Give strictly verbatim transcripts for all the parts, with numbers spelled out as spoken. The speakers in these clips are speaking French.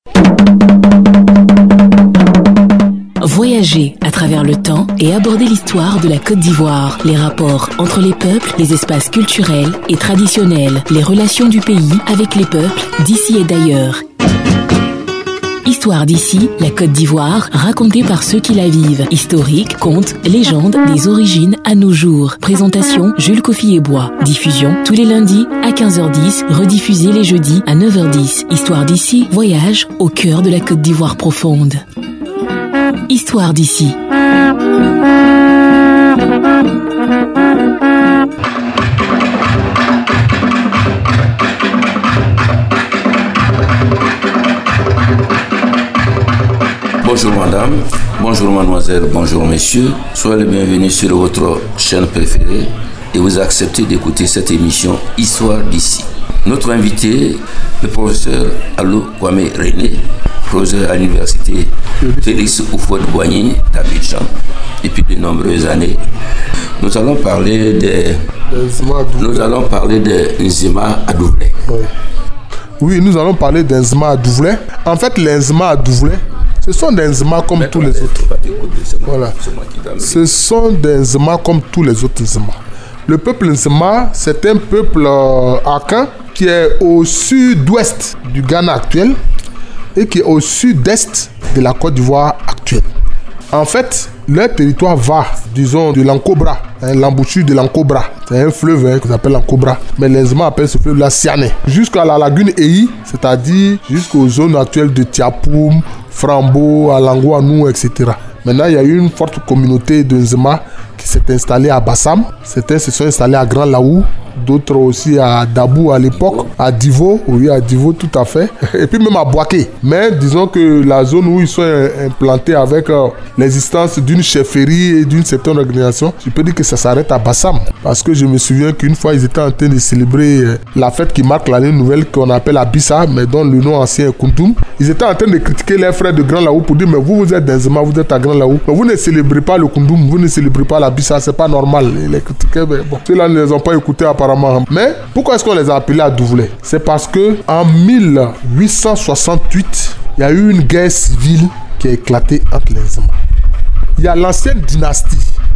Voyager à travers le temps et aborder l'histoire de la Côte d'Ivoire, les rapports entre les peuples, les espaces culturels et traditionnels, les relations du pays avec les peuples d'ici et d'ailleurs. Histoire d'ici, la Côte d'Ivoire, racontée par ceux qui la vivent. Historique, contes, légendes, des origines à nos jours. Présentation, Jules Kofi-Ebois. Diffusion, tous les lundis à quinze heures dix, rediffusée les jeudis à neuf heures dix. Histoire d'ici, voyage au cœur de la Côte d'Ivoire profonde. Histoire d'ici. Bonjour madame, bonjour mademoiselle, bonjour messieurs. Soyez les bienvenus sur votre chaîne préférée et vous acceptez d'écouter cette émission Histoire d'ici. Notre invité, le professeur Allo Kwame René, professeur à l'université Félix Houphouët-Boigny d'Abidjan depuis de nombreuses années. Nous allons parler des nous allons parler des Nzima Adouvlé. Oui. oui, nous allons parler des Nzima Adouvlé. En fait, les Nzima Adouvlé, ce sont des Nzima comme tous les autres. Voilà. Ce sont des Nzima comme tous les autres Nzima. Le peuple Nzima, c'est un peuple euh, akan qui est au sud-ouest du Ghana actuel et qui est au sud-est de la Côte d'Ivoire actuelle. En fait, leur territoire va, disons, de l'Ankobra, hein, l'embouchure de l'Ankobra. C'est un fleuve hein, qu'on appelle l'Ankobra, mais les Nzima appellent ce fleuve la Siané. Jusqu'à la lagune Eyi, c'est-à-dire jusqu'aux zones actuelles de Tiapoum, Frambo, Alangouanou, et cetera. Maintenant, il y a eu une forte communauté de Nzima qui s'est installée à Bassam. Certains se sont installés à Grand Laou, d'autres aussi à Dabou à l'époque, à Divo, oui, à Divo tout à fait, et puis même à Boaké. Mais disons que la zone où ils sont implantés avec euh, l'existence d'une chefferie et d'une certaine organisation, je peux dire que ça s'arrête à Bassam. Parce que je me souviens qu'une fois, ils étaient en train de célébrer euh, la fête qui marque l'année nouvelle qu'on appelle Abissa, mais dont le nom ancien est Kountoum. Ils étaient en train de critiquer les frères de Grand Laou pour dire, mais vous, vous êtes d'Nzima, vous êtes à Grand Laou, mais vous ne célébrez pas le Kountoum, vous ne célébrez pas l'Abissa, c'est pas normal. Ils les critiquaient, mais bon, ceux-là ne les ont pas écoutés apparemment. Mais pourquoi est-ce qu'on les a appelés Adouvlé? C'est parce que en mille huit cent soixante-huit, il y a eu une guerre civile qui a éclaté entre les Nzima. Il y a l'ancienne dynastie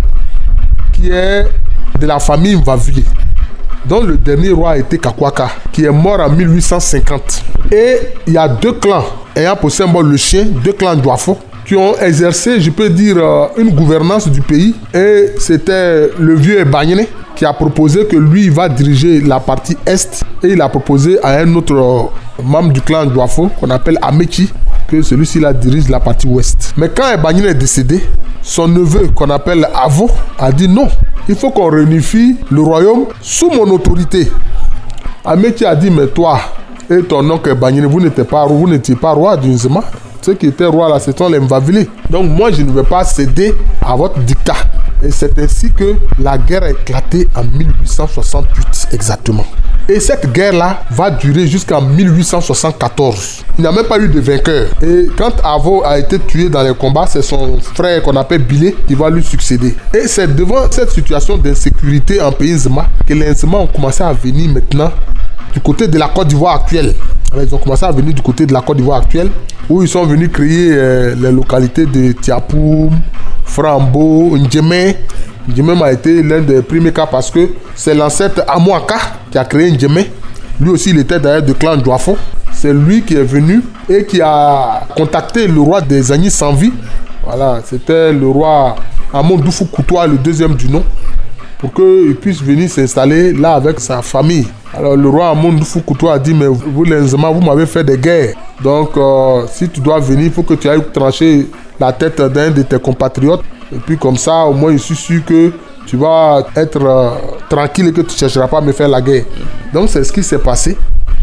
qui est de la famille Mvavile, dont le dernier roi a été Kakwaka, qui est mort en mille huit cent cinquante. Et il y a deux clans ayant pour symbole le chien, deux clans Douafo, qui ont exercé, je peux dire, une gouvernance du pays. Et c'était le vieux Ebanyene qui a proposé que lui va diriger la partie est, et il a proposé à un autre membre du clan Douafo qu'on appelle Amechi que celui-ci là dirige la partie ouest. Mais quand Ebanyene est décédé, son neveu qu'on appelle Avo a dit non, il faut qu'on réunifie le royaume sous mon autorité. Amechi a dit mais toi et ton oncle Ebanyene, vous n'étiez pas, vous n'étiez pas roi du Nzima. Ceux qui étaient rois là, ce sont les Mvavile. Donc moi je ne vais pas céder à votre dictat. Et c'est ainsi que la guerre a éclaté en mille huit cent soixante-huit exactement. Et cette guerre-là va durer jusqu'en mille huit cent soixante-quatorze. Il n'y a même pas eu de vainqueur. Et quand Avo a été tué dans les combats, c'est son frère qu'on appelle Bilé qui va lui succéder. Et c'est devant cette situation d'insécurité en pays Nzima que les Nzima ont commencé à venir maintenant du côté de la Côte d'Ivoire actuelle. Alors, ils ont commencé à venir du côté de la Côte d'Ivoire actuelle, où ils sont venus créer euh, les localités de Tiapoum, Frambo, Ndjemé. Ndjemé a été l'un des premiers cas parce que c'est l'ancêtre Amouaka qui a créé Ndjemé. Lui aussi, il était d'ailleurs de clan Douafo. C'est lui qui est venu et qui a contacté le roi des Agnis sans vie. Voilà, c'était le roi Amon Doufou Koutoua, le deuxième du nom, pour qu'il puisse venir s'installer là avec sa famille. Alors le roi Amon Doufou Koutoua a dit, mais vous les Nzima, vous m'avez fait des guerres. Donc euh, si tu dois venir, il faut que tu ailles trancher la tête d'un de tes compatriotes. Et puis comme ça, au moins je suis sûr que tu vas être euh, tranquille et que tu ne chercheras pas à me faire la guerre. Donc c'est ce qui s'est passé.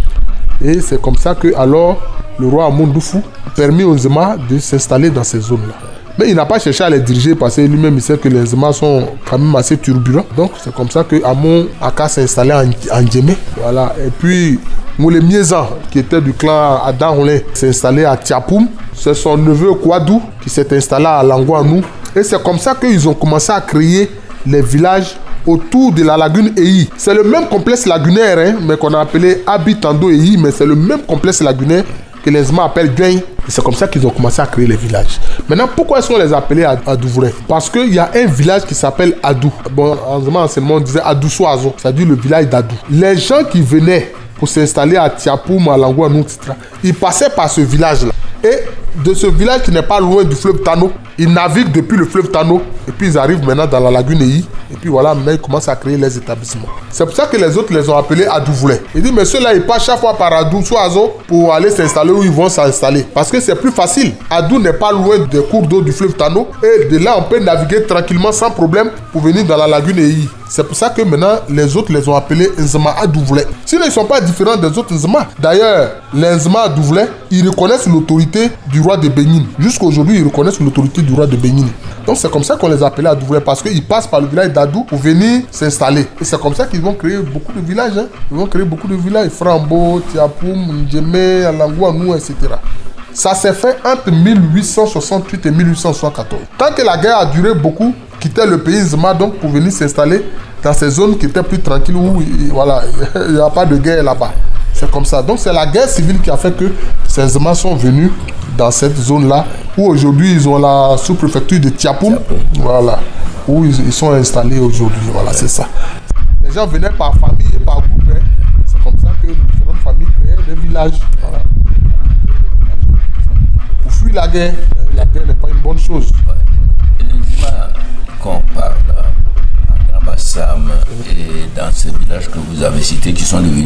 Et c'est comme ça que alors le roi Amon Doufou a permis aux Nzima de s'installer dans ces zones-là. Mais il n'a pas cherché à les diriger parce que lui-même il sait que les Nzima sont quand même assez turbulents. Donc c'est comme ça que Amon Aka s'est installé en, en Djemé. Voilà. Et puis Moulé Miezan, qui était du clan Adanholé, s'est installé à Tiapoum. C'est son neveu Kouadou qui s'est installé à Langouanou. Et c'est comme ça qu'ils ont commencé à créer les villages autour de la lagune Eyi. C'est le même complexe lagunaire, hein, mais qu'on a appelé Abitando Eyi, mais c'est le même complexe lagunaire que les Nzema appellent Guin. Et c'est comme ça qu'ils ont commencé à créer les villages. Maintenant, pourquoi est-ce qu'on les appelait Adouvrais? Parce qu'il y a un village qui s'appelle Adou. Bon, en Nzema, anciennement, on disait Adou-Soazo, c'est-à-dire le village d'Adou. Les gens qui venaient pour s'installer à Tiapoum, à Langouanou, et cetera, ils passaient par ce village-là. Et de ce village qui n'est pas loin du fleuve Tano, ils naviguent depuis le fleuve Tano et puis ils arrivent maintenant dans la lagune Eyi. Et puis voilà, maintenant ils commencent à créer les établissements. C'est pour ça que les autres les ont appelés Adouvrais. Ils disent, mais ceux-là, ils passent chaque fois par Adou, soit Azo, pour aller s'installer où ils vont s'installer. Parce que c'est plus facile. Adou n'est pas loin des cours d'eau du fleuve Tano. Et de là, on peut naviguer tranquillement sans problème pour venir dans la lagune Eyi. C'est pour ça que maintenant, les autres les ont appelés Nzema Adouvrais. Sinon, ils ne sont pas différents des autres Nzema. D'ailleurs, les Nzema Adouvrais, ils reconnaissent l'autorité du roi de Benin. Jusqu'à aujourd'hui, ils reconnaissent l'autorité du roi de Benin. Donc, c'est comme ça qu'on les appelait Adouvrais, parce qu'ils passent par le village d'Adou pour venir s'installer. Et c'est comme ça qu'ils vont créer beaucoup de villages. Hein. Ils vont créer beaucoup de villages. Frambo, Tiapoum, Ndjemé, Langouanou, et cetera. Ça s'est fait entre mille huit cent soixante-huit et mille huit cent soixante-quatorze. Tant que la guerre a duré beaucoup, quittaient le pays Nzema donc pour venir s'installer dans ces zones qui étaient plus tranquilles où voilà, il n'y a pas de guerre là-bas. C'est comme ça. Donc c'est la guerre civile qui a fait que ces Nzema sont venus dans cette zone-là où aujourd'hui ils ont la sous-préfecture de Tiapoum. Voilà. Où ils, ils sont installés aujourd'hui. Voilà, ouais. C'est ça. Les gens venaient par famille et par groupe. Hein. C'est comme ça que différentes familles créaient des villages. Voilà. Pour fuir la guerre, la guerre n'est pas une bonne chose. Ouais. Quand on parle à Grand Bassam et dans ces villages que vous avez cités qui sont devenus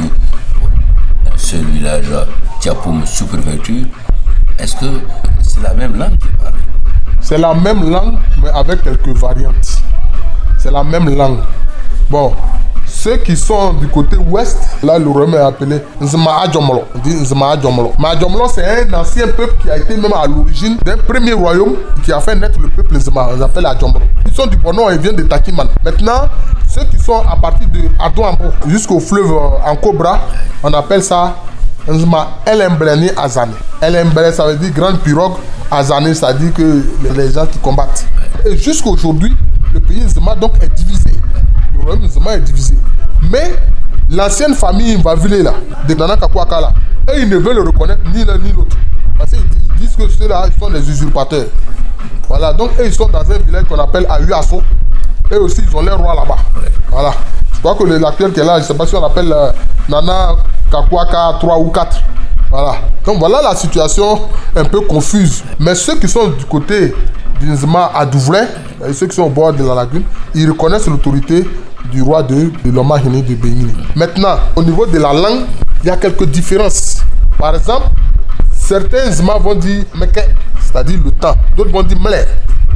un seul village, Tiapoum sous-préfecture, est-ce que c'est la même langue qui est parlée? C'est la même langue, mais avec quelques variantes. C'est la même langue. Bon, ceux qui sont du côté ouest, là, le royaume est appelé Nzema Adjomlo. On dit Nzema Adjomlo. Mais Adjomlo, c'est un ancien peuple qui a été même à l'origine d'un premier royaume qui a fait naître le peuple Nzema. On l'appelle Adjomlo. Ils sont du Bono et ils viennent de Takiman. Maintenant, ceux qui sont à partir de Adouambo jusqu'au fleuve euh, en Cobra, on appelle ça Nzema Elembreni Azane. Elembreni, ça veut dire grande pirogue. Azane, ça dit que les gens qui combattent. Et jusqu'à aujourd'hui, le pays Nzema donc est divisé. Le royaume Nzema est divisé. Mais l'ancienne famille Mbavile là, de Nana Kakwaka là, et ils ne veulent le reconnaître ni l'un ni l'autre. Parce qu'ils disent que ceux-là sont des usurpateurs. Voilà, donc eux, ils sont dans un village qu'on appelle Ayuaso. Et aussi, ils ont les rois là-bas. Voilà. Je crois que l'actuel qui est là, je ne sais pas si on l'appelle euh, Nana Kakwaka trois ou quatre. Voilà. Donc voilà la situation un peu confuse. Mais ceux qui sont du côté du Nzema Adouvrais, et ceux qui sont au bord de la lagune, ils reconnaissent l'autorité du roi de, de Loma Hine de Benin. Maintenant, au niveau de la langue, il y a quelques différences. Par exemple, certains Nzema vont dire Meke, c'est-à-dire le temps. D'autres vont dire Mle.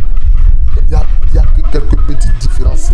Il y a, il y a que quelques petites différences.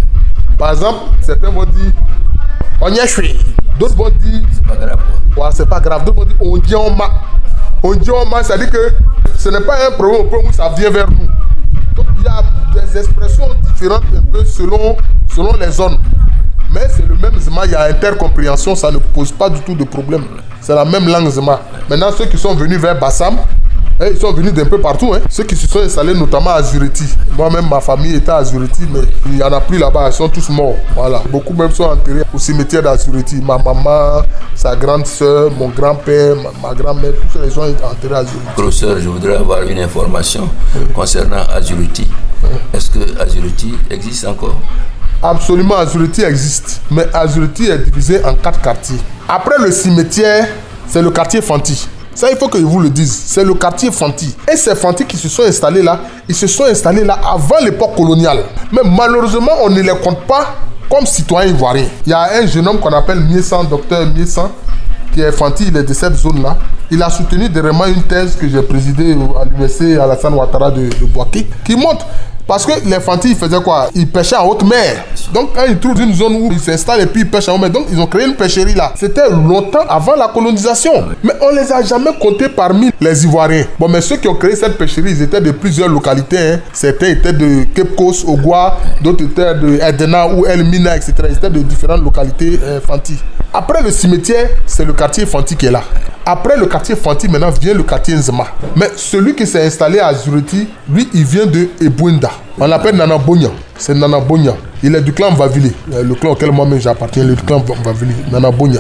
Par exemple, certains vont dire Onyeshui. D'autres vont dire c'est pas grave. Ouais, c'est pas grave. D'autres vont dire on dit on ma. On dit on ma, c'est-à-dire que ce n'est pas un problème au point où ça vient vers nous. Donc il y a des expressions différentes un peu selon, selon les zones. Mais c'est le même Nzema, il y a intercompréhension, ça ne pose pas du tout de problème. C'est la même langue Nzema. Maintenant, ceux qui sont venus vers Bassam, eh, ils sont venus d'un peu partout. Hein. Ceux qui se sont installés notamment à Zuriti. Moi-même, ma famille était à Zuriti, mais il n'y en a plus là-bas. Ils sont tous morts. Voilà. Beaucoup même sont enterrés au cimetière d'Azuriti. Ma maman, sa grande soeur, mon grand-père, ma, ma grand-mère, tous les gens sont enterrés à Zuriti. Professeur, je voudrais avoir une information oui. concernant Azuriti. Oui. Est-ce que Azuriti existe encore? Absolument, Azuriti existe. Mais Azuriti est divisé en quatre quartiers. Après le cimetière, c'est le quartier Fanti. Ça, il faut que je vous le dise. C'est le quartier Fanti. Et ces Fanti qui se sont installés là, ils se sont installés là avant l'époque coloniale. Mais malheureusement, on ne les compte pas comme citoyens ivoiriens. Il y a un jeune homme qu'on appelle Miesan, docteur Miesan, qui est Fanti, il est de cette zone-là. Il a soutenu dernièrement une thèse que j'ai présidée à l'université Alassane Ouattara de, de Bouaké, qui montre. Parce que les Fanti, ils faisaient quoi? Ils pêchaient en haute mer. Donc, quand ils trouvent une zone où ils s'installent et puis ils pêchent en haute mer, donc ils ont créé une pêcherie là. C'était longtemps avant la colonisation. Mais on ne les a jamais comptés parmi les Ivoiriens. Bon, mais ceux qui ont créé cette pêcherie, ils étaient de plusieurs localités. Hein. Certains étaient de Cape Coast, Ogua, d'autres étaient de Edena ou El Mina, et cetera. Ils étaient de différentes localités euh, Fanti. Après le cimetière, c'est le quartier Fanti qui est là. Après le quartier Fanti, maintenant vient le quartier Nzema. Mais celui qui s'est installé à Zuriti, lui, il vient de Ebouenda. On l'appelle Nana Bonya. C'est Nana Bonya. Il est du clan Mvavili. Le clan auquel moi-même j'appartiens, le clan Mvavili. Nana Bonya.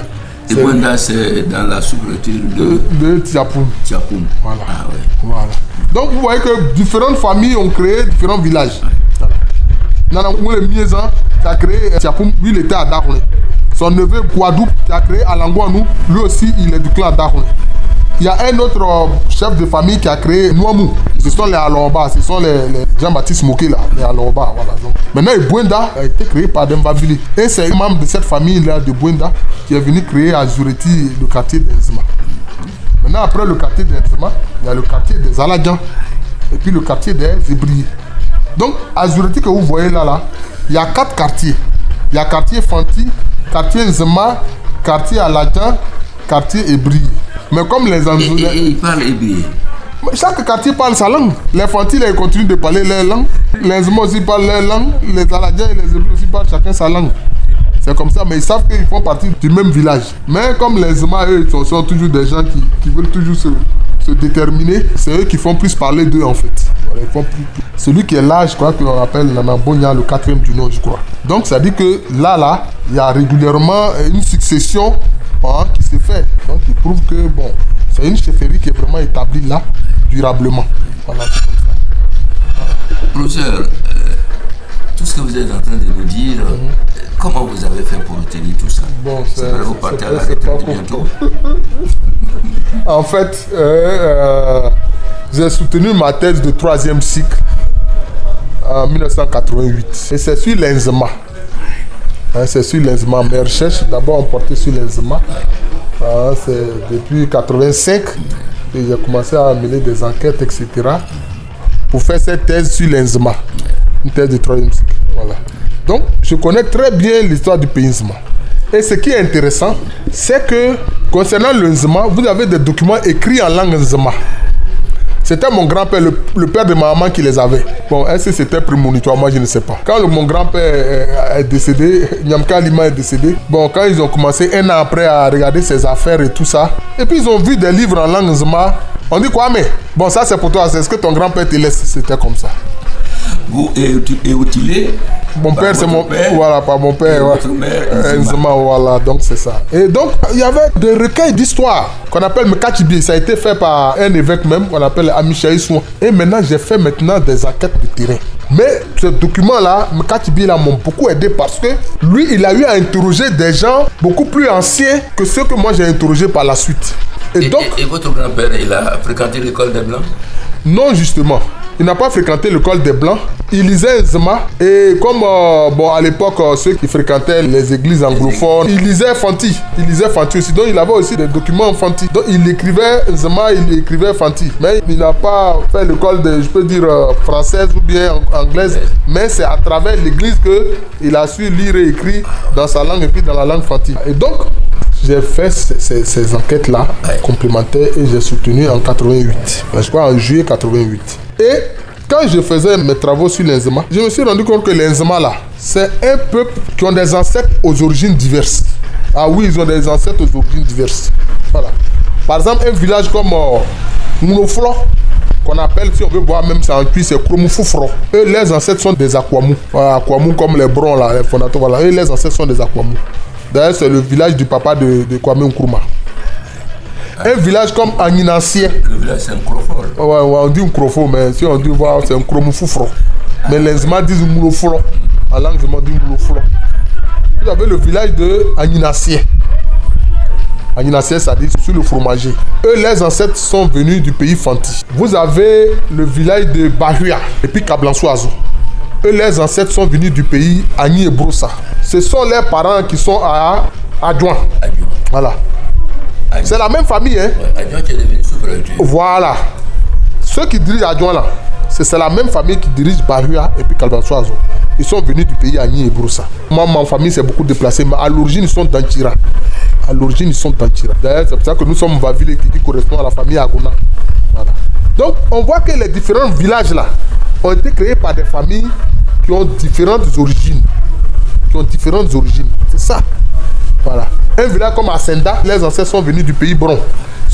Et Bwenda, c'est dans la sous-préfecture de, de Tiapoum. Tiapoum. Voilà. Ah, ouais. Voilà. Donc vous voyez que différentes familles ont créé différents villages. Ouais. Voilà. Nana Oumou Miezan qui a créé Tiapoum, lui il était à Daroune. Son neveu Kouadou qui a créé Alangouanou, lui aussi il est du clan Daroune. Il y a un autre euh, chef de famille qui a créé Nouamou. Ce sont les Alorba, ce sont les, les Jean-Baptiste Moké là, les Alorba. Voilà. Donc, maintenant, Bwenda a été créé par Dembavili. Et c'est un membre de cette famille-là de Bwenda qui est venu créer à Zureti le quartier d'Enzema. Maintenant, après le quartier d'Enzema, il y a le quartier des Aladjan et puis le quartier des Zébriers. Donc, à Zureti que vous voyez là, là, il y a quatre quartiers. Il y a quartier Fanti, quartier Nzema, quartier Aladjan, quartier Ébrié. Mais comme les Anzoulés... Et, et, et ils parlent hébreu. Chaque quartier parle sa langue. Les Fantis, ils continuent de parler leur langue. Les Nzema aussi parlent leur langue. Les Aladjiens et les Hébreux aussi parlent chacun sa langue. C'est comme ça, mais ils savent qu'ils font partie du même village. Mais comme les Nzema, eux, ils sont, sont toujours des gens qui, qui veulent toujours se, se déterminer. C'est eux qui font plus parler d'eux, en fait. Voilà, ils font plus, plus. Celui qui est là, je crois qu'on appelle Nana Bonya, le quatrième du nom, je crois. Donc, ça dit que là, là, il y a régulièrement une succession hein, qui se fait. Donc, il prouve que, bon, c'est une chefferie qui est vraiment établie là, durablement. Voilà, c'est comme ça. Voilà. Professeur, euh, tout ce que vous êtes en train de nous dire, mm-hmm. comment vous avez fait pour retenir tout ça? Bon, c'est vrai, vous partez à la retraite bientôt. En fait, euh, euh, j'ai soutenu ma thèse de troisième cycle en mille neuf cent quatre-vingt-huit. Et c'est sur l'Enzema. Hein, c'est sur l'Enzema. Mes recherches d'abord ont porté sur l'Enzema. Hein, c'est depuis mille neuf cent quatre-vingt-cinq que j'ai commencé à mener des enquêtes, et cetera pour faire cette thèse sur l'Enzema. Une thèse de troisième cycle. Voilà. Donc, je connais très bien l'histoire du pays Nzema. Et ce qui est intéressant, c'est que concernant le Nzema, vous avez des documents écrits en langue Nzema. C'était mon grand-père, le, le père de ma maman qui les avait. Bon, est-ce que c'était prémonitoire? Moi, je ne sais pas. Quand le, mon grand-père est, est décédé, Nyamka Lima est décédé, bon, quand ils ont commencé un an après à regarder ses affaires et tout ça, et puis ils ont vu des livres en langue Nzema, on dit quoi, mais bon, ça c'est pour toi, c'est ce que ton grand-père te laisse. C'était comme ça. Vous et Outilé? Mon père, c'est mon père. Voilà, pas mon père. Votre mère, Nzema, voilà, donc c'est ça. Et donc, il y avait des recueils d'histoire qu'on appelle Mekachibi. Ça a été fait par un évêque même, qu'on appelle Amichaï Souan. Et maintenant, j'ai fait maintenant des enquêtes de terrain. Mais ce document-là, Mekachibi, là, m'ont beaucoup aidé parce que lui, il a eu à interroger des gens beaucoup plus anciens que ceux que moi j'ai interrogés par la suite. Et, et donc. Et, et votre grand-père, il a fréquenté l'école des Blancs? Non, justement. Il n'a pas fréquenté l'école des Blancs. Il lisait Nzema. Et comme euh, bon, à l'époque, euh, ceux qui fréquentaient les églises anglophones, il lisait Fanti. Il lisait Fanti aussi. Donc il avait aussi des documents en Fanti. Donc il écrivait Nzema, il écrivait Fanti. Mais il n'a pas fait l'école de, je peux dire, euh, française ou bien anglaise. Mais c'est à travers l'église qu'il a su lire et écrire dans sa langue et puis dans la langue Fanti. Et donc, j'ai fait ces, ces, ces enquêtes-là complémentaires et j'ai soutenu en quatre-vingt-huit. Je crois en juillet quatre-vingt-huit. Et quand je faisais mes travaux sur les Nzema, je me suis rendu compte que les Nzema là, c'est un peuple qui ont des ancêtres aux origines diverses. Ah oui, ils ont des ancêtres aux origines diverses. Voilà. Par exemple, un village comme euh, Mounoflo, qu'on appelle, si on veut voir même ça en cuit, c'est Kromoufouffro. Eux, les ancêtres sont des Akwamou. Voilà, Akwamou comme les Brons là, les fondateurs. Voilà. Eux, les ancêtres sont des Akwamou. D'ailleurs, c'est le village du papa de, de Kwame Nkrumah. Un village comme Agninancier. Le village, c'est un Krofo. Ouais, ouais, on dit un Krofo, mais si on dit voir, c'est un Kromoufouffro. Mais les Nzema disent Mouloflo. En langue, on dit Mouloflo. Vous avez le village de Agninancier. Agninancier, ça dit sur le fromager. Eux, les ancêtres sont venus du pays Fanti. Vous avez le village de Bahua et puis Kablansoazo. Eux, les ancêtres sont venus du pays Agni et Broussa. Ce sont les parents qui sont à Adjouan. Voilà. C'est la même famille, hein. Adjouan qui est devenu souverain. Voilà. Ceux qui dirigent Adjouan là, c'est la même famille qui dirige Bahua et puis Kalbansoazo. Ils sont venus du pays Agni et Broussa. Moi, ma famille s'est beaucoup déplacée, mais à l'origine, ils sont d'Antira. À l'origine, ils sont d'Antira. D'ailleurs, c'est pour ça que nous sommes Vaville qui, qui correspond à la famille Agona. Voilà. Donc, on voit que les différents villages là ont été créés par des familles qui ont différentes origines. Qui ont différentes origines. C'est ça. Voilà. Un village comme Asenda, les ancêtres sont venus du pays Bron. Ce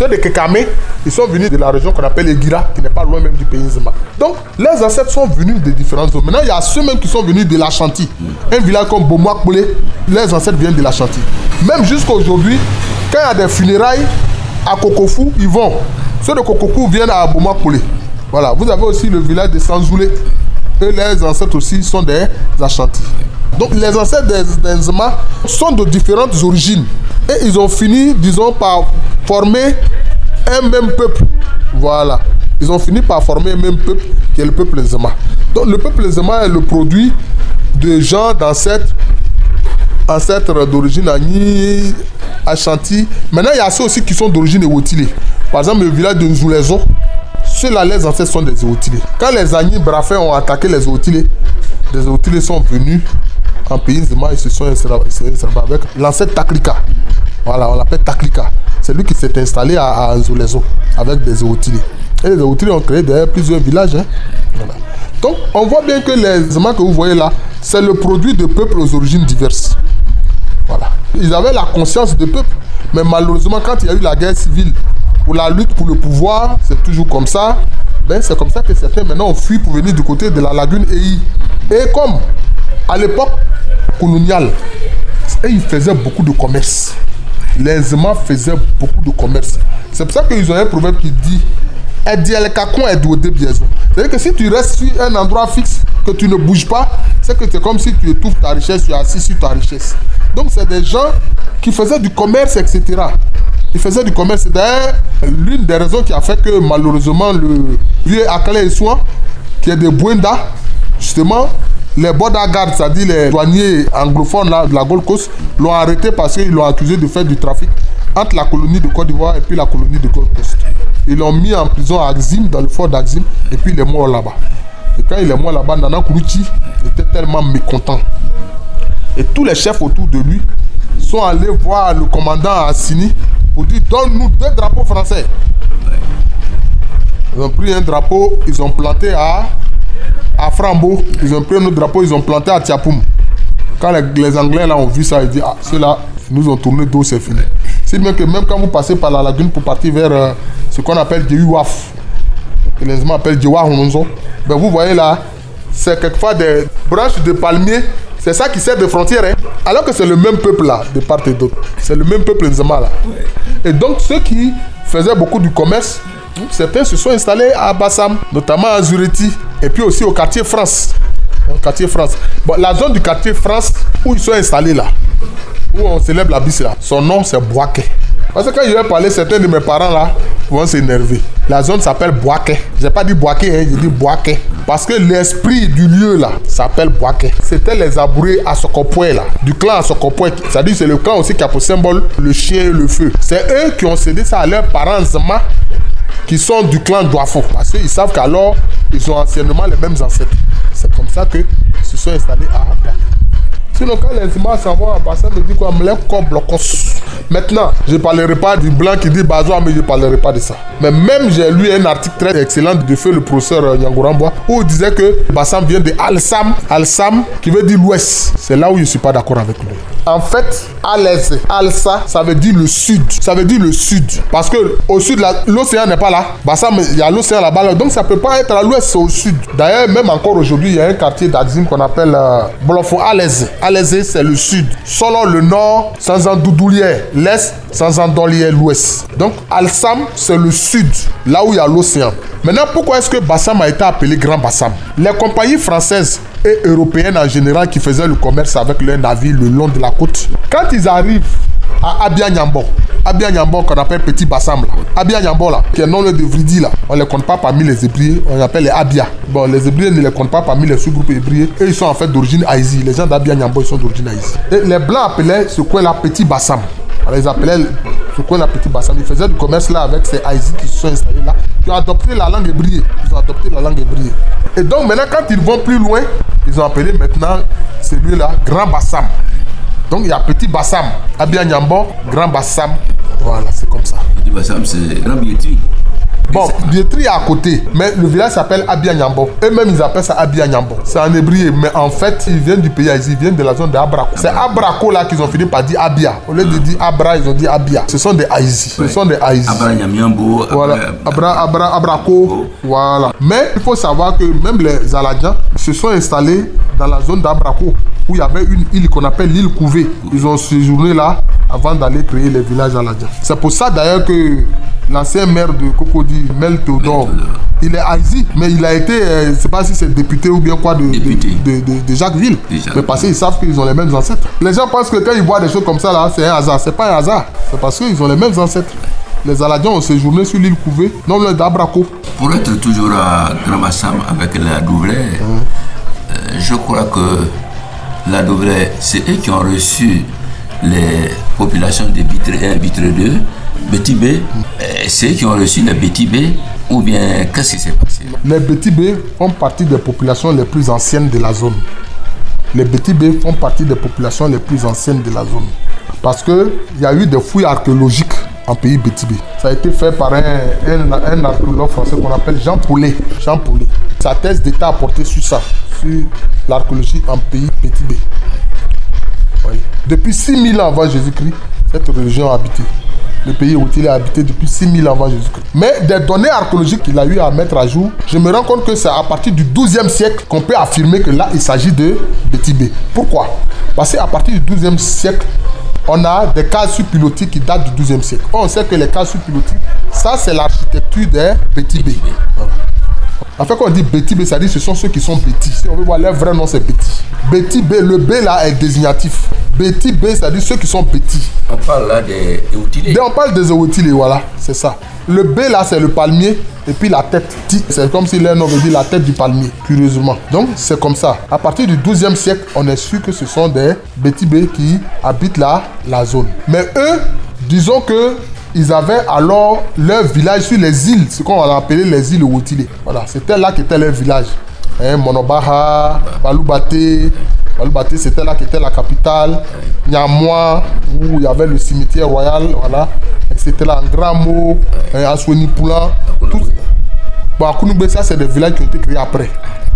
Ceux de Kekame, ils sont venus de la région qu'on appelle Egira, qui n'est pas loin même du pays Nzema. Donc, les ancêtres sont venus de différentes zones. Maintenant, il y a ceux même qui sont venus de l'Ashanti. Un village comme Bomoakbole, les ancêtres viennent de l'Ashanti. Même jusqu'à aujourd'hui, quand il y a des funérailles à Kokofu, ils vont. Ceux de Kokofu viennent à Bomoakbole. Voilà. Vous avez aussi le village de Sanzoulé. Et les ancêtres aussi sont des Ashanti. Donc, les ancêtres des Nzema sont de différentes origines. Et ils ont fini, disons, par former un même peuple. Voilà. Ils ont fini par former un même peuple qui est le peuple Nzema. Donc le peuple Nzema est le produit de gens d'ancêtres, ancêtres d'origine Agni, Ashanti. Maintenant, il y a ceux aussi qui sont d'origine Ewotile. Par exemple, le village de Nzoulezo, ceux-là, les ancêtres sont des Ewotile. Quand les Agni Brafins ont attaqué les Ewotile, les Ewotile sont venus en pays Nzema et se sont installés avec l'ancêtre Taklika. Voilà, on l'appelle Taklika. C'est lui qui s'est installé à, à Nzoulezo avec des Ewotile. Et les Ewotile ont créé d'ailleurs plusieurs villages. Hein. Voilà. Donc, on voit bien que les Nzema que vous voyez là, c'est le produit de peuples aux origines diverses. Voilà. Ils avaient la conscience de peuple, mais malheureusement, quand il y a eu la guerre civile, pour la lutte pour le pouvoir, c'est toujours comme ça. Ben, c'est comme ça que certains maintenant ont fui pour venir du côté de la lagune E I. Et comme à l'époque coloniale, ils faisaient beaucoup de commerce. Les Nzema faisaient beaucoup de commerce. C'est pour ça qu'ils ont un proverbe qui dit c'est-à-dire que si tu restes sur un endroit fixe, que tu ne bouges pas, c'est que c'est comme si tu étouffes ta richesse, tu es assis sur ta richesse. Donc c'est des gens qui faisaient du commerce, et cetera. Ils faisaient du commerce. D'ailleurs, l'une des raisons qui a fait que malheureusement le vieux Akale Essoua, qui est de Bwenda, justement, les border guards, c'est-à-dire les douaniers anglophones là, de la Gold Coast, l'ont arrêté parce qu'ils l'ont accusé de faire du trafic entre la colonie de Côte d'Ivoire et puis la colonie de Gold Coast. Ils l'ont mis en prison à Axim, dans le fort d'Axim, et puis il est mort là-bas. Et quand il est mort là-bas, Nana Kourouchi était tellement mécontent. Et tous les chefs autour de lui sont allés voir le commandant Assini pour dire donne-nous deux drapeaux français. Ils ont pris un drapeau, ils ont planté à, à Frambo. Ils ont pris un autre drapeau, ils ont planté à Tiapoum. Quand les, les Anglais là ont vu ça, ils disent ah, ceux-là, ils nous ont tourné dos, c'est fini. C'est bien que même quand vous passez par la lagune pour partir vers euh, ce qu'on appelle Djewaf, que les Nzema appellent Djewahonzo, ben vous voyez là, c'est quelquefois des branches de palmiers, c'est ça qui sert de frontière, hein? Alors que c'est le même peuple là, de part et d'autre. C'est le même peuple Nzema là. Et donc ceux qui faisaient beaucoup du commerce, certains se sont installés à Bassam, notamment à Zureti, et puis aussi au quartier France. Au quartier France. Bon, la zone du quartier France où ils sont installés là, où on célèbre la bise là, son nom c'est Boaké. Parce que quand je vais parler, certains de mes parents là vont s'énerver. La zone s'appelle Boaké. J'ai pas dit Boaké, hein, j'ai dit Boaké. Parce que l'esprit du lieu là s'appelle Boaké. C'était les Abourés à Sokopoué là, du clan à Sokopoué. C'est-à-dire c'est le clan aussi qui a pour symbole le chien et le feu. C'est eux qui ont cédé ça à leurs parents Nzema qui sont du clan Douafo. Parce qu'ils savent qu'alors ils ont anciennement les mêmes ancêtres. C'est comme ça qu'ils se sont installés à Boaké. Sinon, quand les Nzema s'en vont à Bassam, me dit quoi, blocos. Maintenant, je ne parlerai pas du blanc qui dit Bazoua, mais je ne parlerai pas de ça. Mais même, j'ai lu un article très excellent de feu le professeur Nyangourambois, où il disait que Bassam vient de Al-Sam, Al-Sam, qui veut dire l'ouest. C'est là où je ne suis pas d'accord avec lui. En fait, Al-Est, Al-Sa, ça veut dire le sud. Ça veut dire le sud. Parce que au sud, l'océan n'est pas là. Bassam, il y a l'océan là-bas. Donc, ça ne peut pas être à l'ouest, c'est au sud. D'ailleurs, même encore aujourd'hui, il y a un quartier d'Axim qu'on appelle euh, Bolofo Alès. Alès, c'est le sud. Selon le nord, sans Andoudoulière. L'est, sans Andolière, l'ouest. Donc, Al-Sam, c'est le sud, là où il y a l'océan. Maintenant, pourquoi est-ce que Bassam a été appelé Grand Bassam? Les compagnies françaises et européennes en général qui faisaient le commerce avec leurs navires le long de la côte, quand ils arrivent à Abia-Nyambo, Abia-Nyambo qu'on appelle Petit Bassam là, Abia-Nyambo là, qui est non le de Vridi là, on les compte pas parmi les Hébriers, on les appelle les Abia. Bon, les Hébriers ne les comptent pas parmi les sous-groupes Hébriers, et ils sont en fait d'origine Haïti. Les gens d'Abia-Nyambo, ils sont d'origine Haïti. Et les Blancs appelaient ce coin là Petit Bassam. Alors ils appelaient ce coin là Petit Bassam. Ils faisaient du commerce là avec ces Haïtis qui se sont installés là, qui ont adopté la langue hébrier. Ils ont adopté la langue hébrier. Et donc maintenant, quand ils vont plus loin, ils ont appelé maintenant celui-là Grand Bassam. Donc il y a Petit Bassam, Abia Nyambo, Grand Bassam. Voilà, c'est comme ça. Petit Bassam, c'est Grand Biétui. Bon, Biétri est à côté, mais le village s'appelle Abia Nyambo. Eux-mêmes, ils appellent ça Abia Nyambo. C'est en hébreu, mais en fait, ils viennent du pays Aïzi, ils viennent de la zone de Abrako. C'est Abrako là qu'ils ont fini par dire Abia. Au lieu de dire Abra, ils ont dit Abia. Ce sont des Aïzi. Ce sont des Aïzi. Abra Nyambo. Voilà. Abra, Abra, Abrako. Voilà. Mais il faut savoir que même les Aladiens se sont installés dans la zone d'Abrako, où il y avait une île qu'on appelle l'île Couvée. Ils ont séjourné là avant d'aller créer les villages aladiens. C'est pour ça d'ailleurs que l'ancien maire de Cocody, Mel Théodore, il est Aïzi, mais il a été, euh, je ne sais pas si c'est député ou bien quoi, de, de, de, de, de Jacquesville. Mais parce qu'ils savent qu'ils ont les mêmes ancêtres. Les gens pensent que quand ils voient des choses comme ça, là, c'est un hasard. C'est pas un hasard. C'est parce qu'ils ont les mêmes ancêtres. Les Aladiens ont séjourné sur l'île Couvée, non le d'Abrako. Pour être toujours à Grand Bassam avec la Douvlé, hum. euh, je crois que la Douvlé, c'est eux qui ont reçu les populations de Bitre un, Bitre deux, Bétibé, c'est eux qui ont reçu les Bétibé, ou bien qu'est-ce qui s'est passé? Les Bétibé font partie des populations les plus anciennes de la zone. Les Bétibé font partie des populations les plus anciennes de la zone. Parce qu'il y a eu des fouilles archéologiques en pays Bétibé. Ça a été fait par un, un, un archéologue français qu'on appelle Jean Poulet. Jean Poulet. Sa thèse d'État a porté sur ça, sur l'archéologie en pays Bétibé. Oui. Depuis six mille ans avant Jésus-Christ, cette religion a habité. Le pays où il est habité depuis six mille ans avant Jésus-Christ. Mais des données archéologiques qu'il a eu à mettre à jour, je me rends compte que c'est à partir du douzième siècle qu'on peut affirmer que là, il s'agit de Bétibé. Pourquoi? Parce qu'à partir du douzième siècle, on a des cases sur-pilotis qui datent du douzième siècle. On sait que les cases sur-pilotis, ça c'est l'architecture des Bétibé. En fait, quand on dit Bétibé, ça dit que ce sont ceux qui sont bêtis. Si on veut voir leur vrai nom, c'est Béti. Bétibé, le B là est désignatif. Bétibé, ça dit ceux qui sont bêtis. On parle là des Éoutilés. On parle des Éoutilés, voilà, c'est ça. Le B là, c'est le palmier, et puis la tête. C'est comme si leur nom veut dire la tête du palmier, curieusement. Donc, c'est comme ça. À partir du douzième siècle, on est sûr que ce sont des Bétibé qui habitent là, la zone. Mais eux, disons que ils avaient alors leur village sur les îles, ce qu'on a appelé les îles Éoutilés. Voilà, c'était là qu'était leur village. Hein, Monobaha, Baloubate. Baloubate, c'était là qu'était la capitale. Niamois, où il y avait le cimetière royal, voilà. C'était là, en grand mot, hein, Aswenipoula. Tout... Bon, à Kounoubé, ça, c'est des villages qui ont été créés après.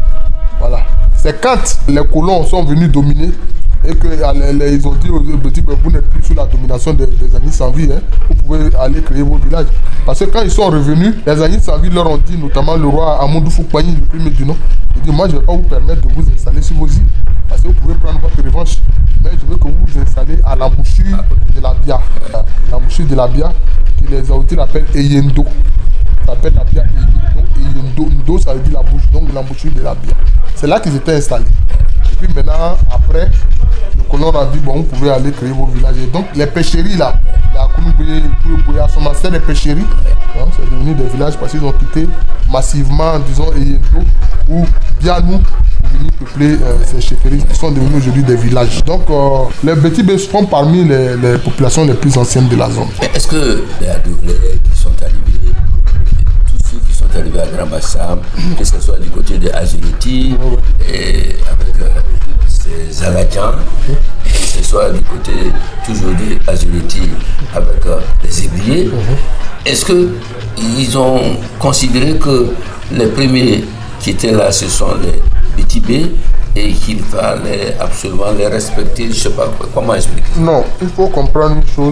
Voilà. C'est quand les colons sont venus dominer et qu'ils ont dit aux petits, vous n'êtes plus sous la domination des, des Agnés sans vie, hein, vous pouvez aller créer vos villages. Parce que quand ils sont revenus, les Agnés sans vie leur ont dit, notamment le roi Amadou Foukouani, le premier du nom, il dit, moi je ne vais pas vous permettre de vous installer sur vos îles, parce que vous pouvez prendre votre revanche, mais je veux que vous vous installez à l'embouchure de la Bia. L'embouchure de la Bia, que les Aoutis appellent Eyendo. Ça s'appelle la Bia Eyendo. Ndo, ça veut dire la bouche, donc l'embouchure de la Bia. C'est là qu'ils étaient installés. Et puis maintenant, après, le colon a dit, bon, vous pouvez aller créer vos villages. Et donc, les pêcheries là, la Kounoubé, Touébouya, c'est des pêcheries. Hein, c'est devenu des villages parce qu'ils ont quitté massivement, disons, Eyendo ou Bianou pour venir peupler euh, ces chefferies qui sont devenus aujourd'hui des villages. Donc, euh, les Bétibé sont parmi les, les populations les plus anciennes de la zone. Est-ce que les Adoublés qui sont arrivés, tous ceux qui sont arrivés à Grand Bassam, que ce soit du côté de Azuriti, et avec euh, ces Aladiens, et que ce soit du côté toujours de Azuriti avec euh, les Ébriers, est-ce qu'ils ont considéré que les premiers qui étaient là, ce sont les Bétibé et qu'il fallait absolument les respecter? Je ne sais pas comment expliquer ça. Non, il faut comprendre une chose.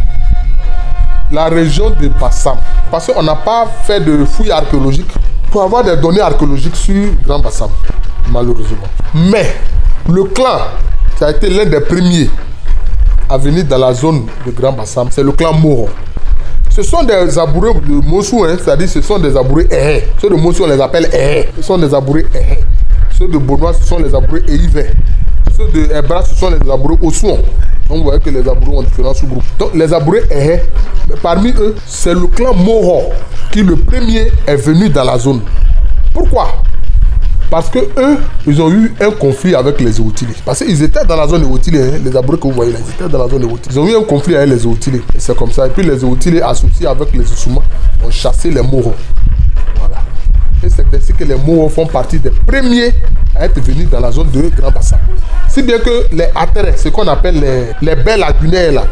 La région de Bassam, parce qu'on n'a pas fait de fouilles archéologiques pour avoir des données archéologiques sur Grand Bassam, malheureusement. Mais le clan qui a été l'un des premiers à venir dans la zone de Grand Bassam, c'est le clan Moro. Ce sont des abourés de Mossou, hein, c'est-à-dire ce sont des abourés Ehé. Ceux de Mossou, on les appelle Ehé. Ce sont des abourés Ehé. Ceux de Bonois, ce sont les abourés Ehivè. Ceux de Ebra, ce sont les abourés Osouan. Donc vous voyez que les abourés ont différents sous-groupes. Donc les abourés Ehé, parmi eux, c'est le clan Moro qui le premier est venu dans la zone. Pourquoi? Parce que eux, ils ont eu un conflit avec les Éoutilés. Parce qu'ils étaient dans la zone Éoutilée, hein, les abourés que vous voyez là, ils étaient dans la zone Éoutilée. Ils ont eu un conflit avec les Éoutilés. Et c'est comme ça. Et puis les Éoutilés associés avec les Ousouma ont chassé les Moros. Voilà. Et c'est ainsi que les Moros font partie des premiers à être venus dans la zone de Grand Bassam. Si bien que les Atérès, ce qu'on appelle les, les baies lagunaires là,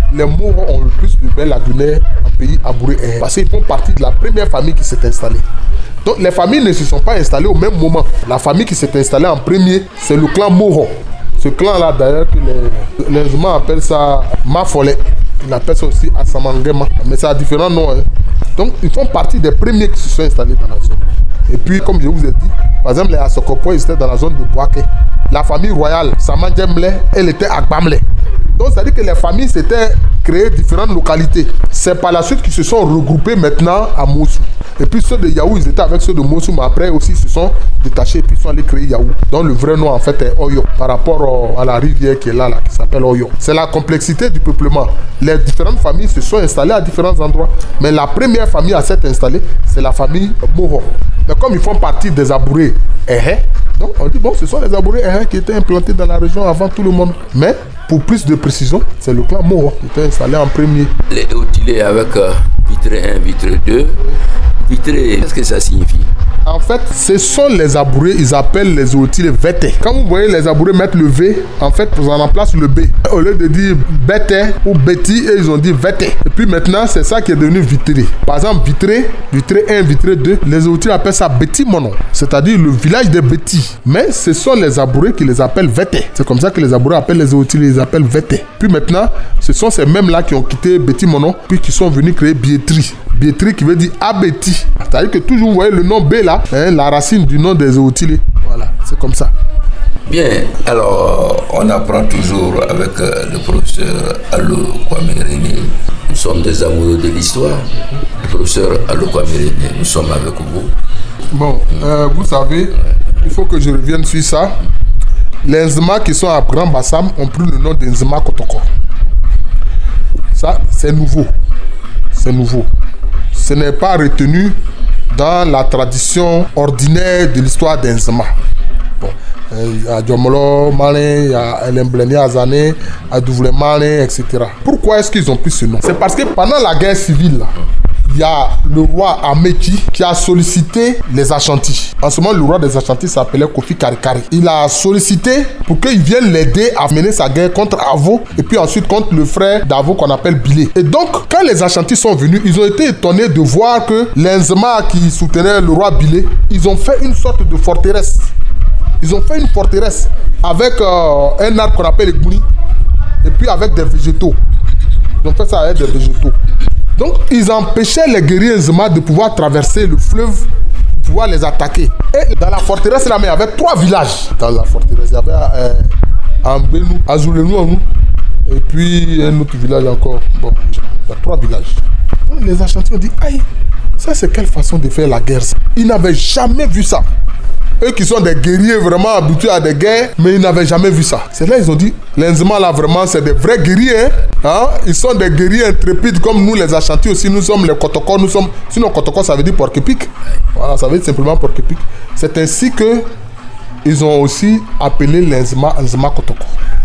les Moro ont le plus de belles lagunaires en pays Abouré Ehe. Parce qu'ils font partie de la première famille qui s'est installée. Donc les familles ne se sont pas installées au même moment. La famille qui s'est installée en premier, c'est le clan Moro. Ce clan-là, d'ailleurs, que les, les humains appellent ça Mafole. Ils appellent ça aussi Asamangema. Mais ça a différents noms. Hein. Donc, ils font partie des premiers qui se sont installés dans la zone. Et puis, comme je vous ai dit, par exemple, les Asokopo, ils étaient dans la zone de Boaké. La famille royale, Samandjemle, elle était à Gbamle. Donc, ça veut dire que les familles s'étaient créées différentes localités. C'est par la suite qu'ils se sont regroupés maintenant à Mossou. Et puis ceux de Yahou, ils étaient avec ceux de Mossou, mais après aussi se sont détachés et puis ils sont allés créer Yahou. Donc le vrai nom en fait est Oyo, par rapport au, à la rivière qui est là, là qui s'appelle Oyo. C'est la complexité du peuplement. Les différentes familles se sont installées à différents endroits. Mais la première famille à s'être installée, c'est la famille Moro. Mais comme ils font partie des Abouré Ehe, donc on dit bon, ce sont les Abouré Ehe qui étaient implantés dans la région avant tout le monde. Mais pour plus de précision, c'est le clan Moro qui était installé en premier. Les Eutilés avec euh, Vitré un, Vitré deux. Vitré, qu'est-ce que ça signifie? En fait, ce sont les Abourés, ils appellent les Eutilés Vété. Quand vous voyez les Abourés mettre le V, en fait, ils en remplacent le B. Au lieu de dire Bété ou Béti, ils ont dit Vété. Et puis maintenant, c'est ça qui est devenu Vitré. Par exemple, Vitré, Vitré un, Vitré deux, les Eutilés appellent ça Béti Monon, c'est-à-dire le village des Bétis. Mais ce sont les Abourés qui les appellent Vété. C'est comme ça que les Abourés appellent les Eutilés, ils les appellent Vété. Puis maintenant, ce sont ces mêmes-là qui ont quitté Béti Monon, puis qui sont venus créer Biétri. Biétri qui veut dire Abéti. C'est-à-dire que toujours vous voyez le nom B là, hein, la racine du nom des Eutilés. Voilà, c'est comme ça. Bien, alors on apprend toujours avec euh, le professeur Allo Kwame René. Nous sommes des amoureux de l'histoire. Le professeur Allo Kwame René, nous sommes avec vous. Bon, euh, vous savez, il faut que je revienne sur ça. Les Nzema qui sont à Grand Bassam ont pris le nom de Nzema Kotoko. Ça, c'est nouveau. C'est nouveau. Ce n'est pas retenu dans la tradition ordinaire de l'histoire des Nzema. Bon, il y a Djomolo, Malin, il y a Elenbleni Azane, Adouvle Malin, et cetera. Pourquoi est-ce qu'ils ont pris ce nom? C'est parce que pendant la guerre civile, là, il y a le roi Amechi qui a sollicité les Ashanti. En ce moment, le roi des Ashanti s'appelait Kofi Karikari. Il a sollicité pour qu'ils viennent l'aider à mener sa guerre contre Avo et puis ensuite contre le frère d'Avo qu'on appelle Bilé. Et donc, quand les Ashanti sont venus, ils ont été étonnés de voir que les Nzema qui soutenaient le roi Bilé, ils ont fait une sorte de forteresse. Ils ont fait une forteresse avec euh, un arbre qu'on appelle le Gbouni et puis avec des végétaux. Ils ont fait ça avec des végétaux. Donc, ils empêchaient les guerriers Nzema de pouvoir traverser le fleuve, de pouvoir les attaquer. Et dans la forteresse, là, il y avait trois villages. Dans la forteresse, il y avait euh, Ambenu, Azulenu, et puis un autre village encore. Bon, il y a trois villages. Donc, les Ashanti ont dit, aïe, ça c'est quelle façon de faire la guerre ça? Ils n'avaient jamais vu ça. Eux qui sont des guerriers vraiment habitués à des guerres, mais ils n'avaient jamais vu ça. C'est là ils ont dit, les Nzema là vraiment c'est des vrais guerriers. Hein? Hein? Ils sont des guerriers intrépides comme nous les Ashanti aussi. Nous sommes les Kotoko, nous sommes... Sinon Kotoko ça veut dire porc-épic. Voilà, ça veut dire simplement porc-épic. C'est ainsi que ils ont aussi appelé les Nzema Nzema Kotoko.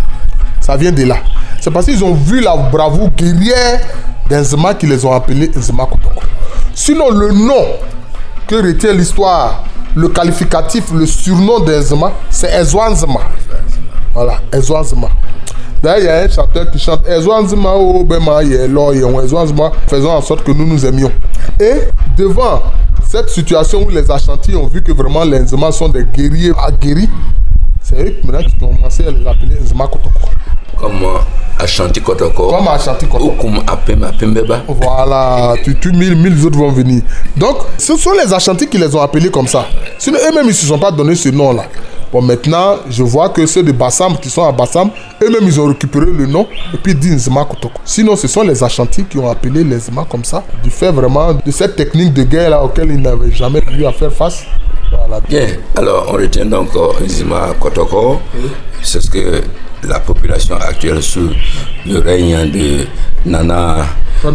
Ça vient de là. C'est parce qu'ils ont vu la bravoure guerrière des Nzema qui les ont appelés Nzema Kotoko. Sinon le nom que retient l'histoire, le qualificatif, le surnom des Nzema, c'est Ezwa Nzema. Voilà, Ezwa Nzema. D'ailleurs, il y a un chanteur qui chante Ezwa Nzema, oh, Bema, Yelo, Yon, Ezwa Nzema, faisant en sorte que nous nous aimions. Et devant cette situation où les Ashanti ont vu que vraiment les Nzema sont des guerriers aguerris, c'est eux qui maintenant qui ont commencé à les appeler Nzema Kotoko. Comme Ashanti Kotoko. Comme Ashanti Kotoko. Ou comme Apem Apembeba. Voilà, tu tues mille, mille autres vont venir. Donc, ce sont les Ashanti qui les ont appelés comme ça. Sinon, eux-mêmes, ils ne se sont pas donné ce nom-là. Bon, maintenant, je vois que ceux de Bassam qui sont à Bassam, eux-mêmes, ils ont récupéré le nom et puis dit Nzema Kotoko. Sinon, ce sont les Ashanti qui ont appelé les Nzema comme ça, du fait vraiment de cette technique de guerre là auquel ils n'avaient jamais eu à faire face. Voilà. Bien, alors on retient donc Nzema Kotoko. Oui. C'est ce que la population actuelle sous le règne de Nana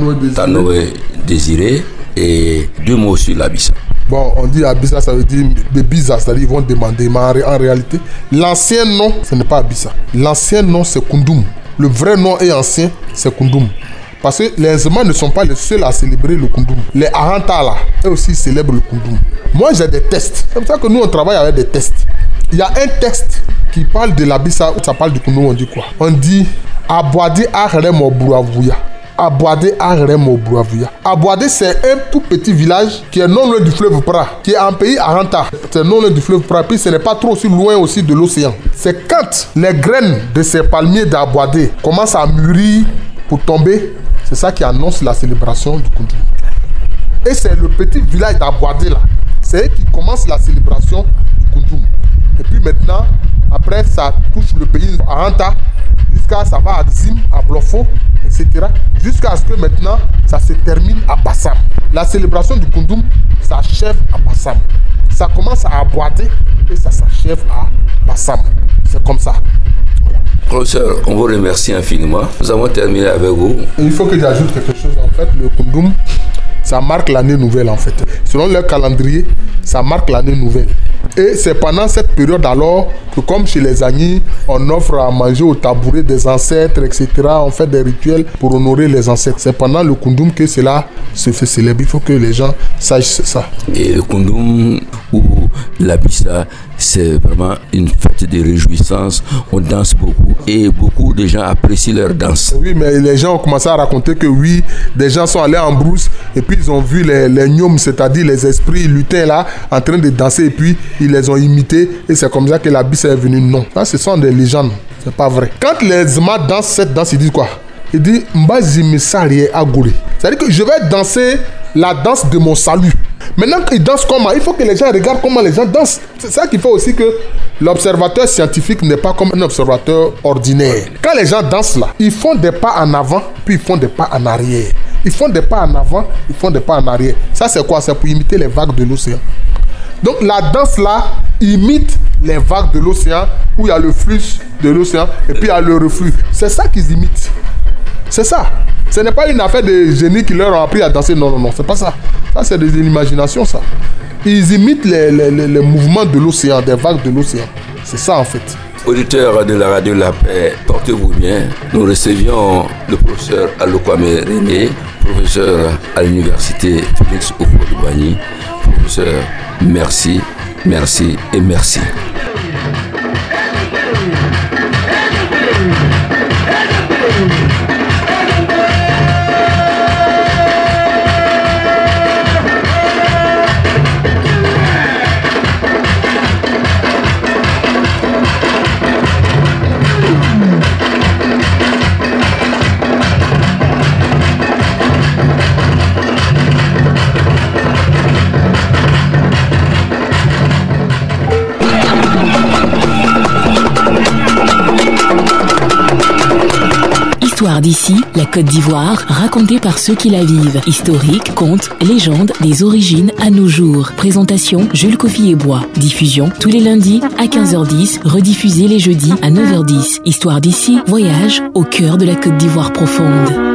Tanoé Désiré et deux mots sur l'Abissa. Bon, on dit Abissa, ça veut dire Bébisa, c'est-à-dire ils vont demander, mais en, en réalité, l'ancien nom, ce n'est pas Abissa. L'ancien nom, c'est Koundoum. Le vrai nom et ancien, c'est Koundoum. Parce que les Nzema ne sont pas les seuls à célébrer le Koundoum. Les Ahanta, là, eux aussi célèbrent le Koundoum. Moi, j'ai des tests. C'est comme ça que nous, on travaille avec des tests. Il y a un texte qui parle de l'Abissa, où ça parle du Koundoum, on dit quoi? On dit Aboadi Aremo Bouavouya. Aboadi Aremo Bouavouya. Aboadi, c'est un tout petit village qui est non loin du fleuve Pra, qui est en pays Aranta. C'est non loin du fleuve Pra, puis ce n'est pas trop aussi loin aussi de l'océan. C'est quand les graines de ces palmiers d'Aboadi commencent à mûrir pour tomber, c'est ça qui annonce la célébration du Koundoum. Et c'est le petit village d'Aboadi là, c'est eux qui commencent la célébration du Koundoum. Et puis maintenant, après ça touche le pays Aranta, jusqu'à ça va à Zim, à Blofo, et cetera. Jusqu'à ce que maintenant, ça se termine à Bassam. La célébration du Koundoum s'achève à Bassam. Ça commence à Aboadi et ça s'achève à Bassam. C'est comme ça. Voilà. Professeur, on vous remercie infiniment. Nous avons terminé avec vous. Et il faut que j'ajoute quelque chose. En fait, le Koundoum, ça marque l'année nouvelle en fait. Selon leur calendrier, ça marque l'année nouvelle. Et c'est pendant cette période alors que, comme chez les Agnis, on offre à manger au tabouret des ancêtres, et cetera. On fait des rituels pour honorer les ancêtres. C'est pendant le Koundoum que cela se fait célébrer. Il faut que les gens sachent ça. Et le Koundoum ou la Bissa, c'est vraiment une fête de réjouissance. On danse beaucoup et beaucoup de gens apprécient leur danse. Oui, mais les gens ont commencé à raconter que oui, des gens sont allés en brousse et puis ils ont vu les, les gnomes, c'est-à-dire les esprits lutins là, en train de danser et puis ils les ont imités et c'est comme ça que la Bissa est venue. Non, ça ce sont des légendes, c'est pas vrai. Quand les Zma dansent cette danse, ils disent quoi? Ils disent Mbazimissari Agouri. C'est-à-dire que je vais danser la danse de mon salut. Maintenant qu'ils dansent comment? Il faut que les gens regardent comment les gens dansent. C'est ça qui fait aussi que l'observateur scientifique n'est pas comme un observateur ordinaire. Quand les gens dansent là, ils font des pas en avant, puis ils font des pas en arrière. Ils font des pas en avant, ils font des pas en arrière. Ça c'est quoi? C'est pour imiter les vagues de l'océan. Donc la danse là imite les vagues de l'océan, où il y a le flux de l'océan et puis il y a le reflux. C'est ça qu'ils imitent. C'est ça. Ce n'est pas une affaire de génie qui leur ont appris à danser. Non, non, non, c'est pas ça. Ça, c'est de l'imagination, ça. Ils imitent les, les, les, les mouvements de l'océan, des vagues de l'océan. C'est ça, en fait. Auditeurs de la radio La Paix, portez-vous bien. Nous recevions le professeur Alokwame René, professeur à l'université Félix Houphouët-Boigny. Professeur, merci, merci et merci. Histoire d'ici, la Côte d'Ivoire, racontée par ceux qui la vivent. Historique, contes, légendes, des origines à nos jours. Présentation, Jules Kofi-Ebois. Diffusion, tous les lundis à quinze heures dix, rediffusée les jeudis à neuf heures dix. Histoire d'ici, voyage au cœur de la Côte d'Ivoire profonde.